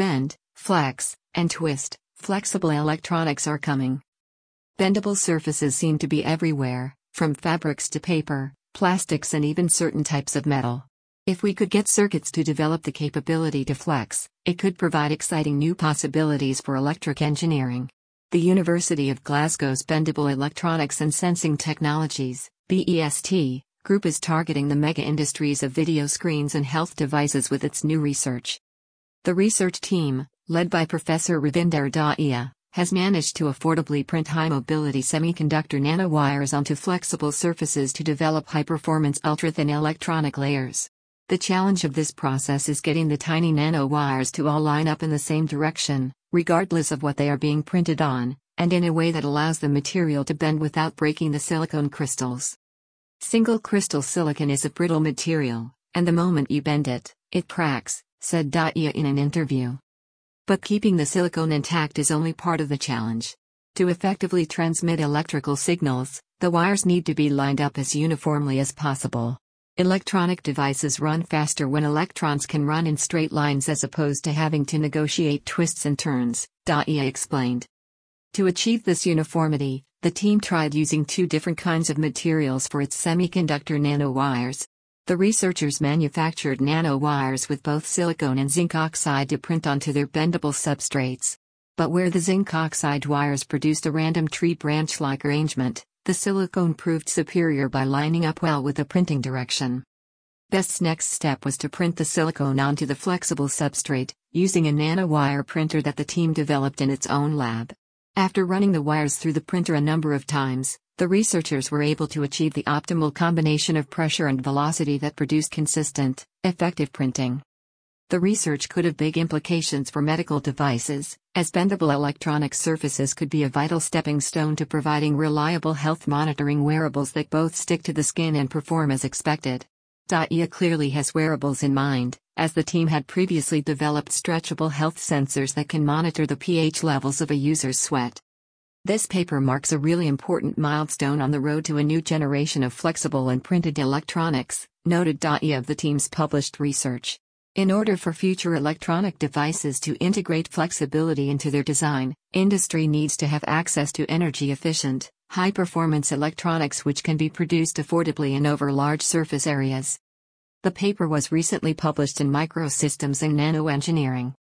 Bend, flex, and twist, flexible electronics are coming. Bendable surfaces seem to be everywhere, from fabrics to paper, plastics, and even certain types of metal. If we could get circuits to develop the capability to flex, it could provide exciting new possibilities for electric engineering. The University of Glasgow's Bendable Electronics and Sensing Technologies (BEST) group is targeting the mega industries of video screens and health devices with its new research. The research team, led by Professor Ravinder Dahiya, has managed to affordably print high-mobility semiconductor nanowires onto flexible surfaces to develop high-performance ultra-thin electronic layers. The challenge of this process is getting the tiny nanowires to all line up in the same direction, regardless of what they are being printed on, and in a way that allows the material to bend without breaking the silicone crystals. Single-crystal silicon is a brittle material, and the moment you bend it, it cracks, said Dahiya in an interview. But keeping the silicone intact is only part of the challenge. To effectively transmit electrical signals, the wires need to be lined up as uniformly as possible. Electronic devices run faster when electrons can run in straight lines as opposed to having to negotiate twists and turns, Dahiya explained. To achieve this uniformity, the team tried using two different kinds of materials for its semiconductor nanowires. The researchers manufactured nanowires with both silicone and zinc oxide to print onto their bendable substrates. But where the zinc oxide wires produced a random tree branch-like arrangement, the silicone proved superior by lining up well with the printing direction. BEST's next step was to print the silicone onto the flexible substrate, using a nanowire printer that the team developed in its own lab. After running the wires through the printer a number of times, the researchers were able to achieve the optimal combination of pressure and velocity that produced consistent, effective printing. The research could have big implications for medical devices, as bendable electronic surfaces could be a vital stepping stone to providing reliable health monitoring wearables that both stick to the skin and perform as expected. Dahiya clearly has wearables in mind, as the team had previously developed stretchable health sensors that can monitor the pH levels of a user's sweat. This paper marks a really important milestone on the road to a new generation of flexible and printed electronics, noted Dahiya of the team's published research. In order for future electronic devices to integrate flexibility into their design, industry needs to have access to energy-efficient, high-performance electronics which can be produced affordably and over large surface areas. The paper was recently published in Microsystems and Nanoengineering.